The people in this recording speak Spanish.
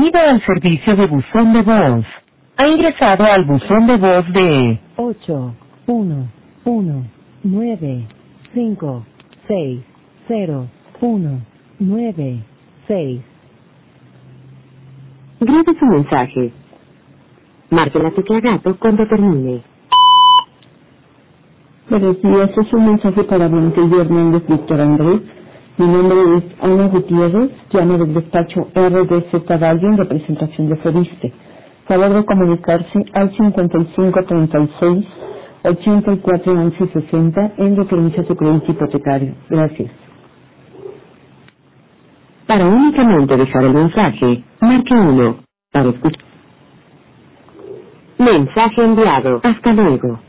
Bienvenido al servicio de buzón de voz. Ha ingresado al buzón de voz de 81195601996. Grabe su mensaje. Marque la tecla gato cuando termine. Buenos días, es un mensaje para Blanquillo Hernández Víctor Andrés. Mi nombre es Ana Gutiérrez, llamo del despacho RDZ Valle en representación de Fobiste. Favor de comunicarse al 5536 841160 en referencia a su crédito hipotecario. Gracias. Para únicamente dejar el mensaje, marque 1. Para escuchar. Mensaje enviado. Hasta luego.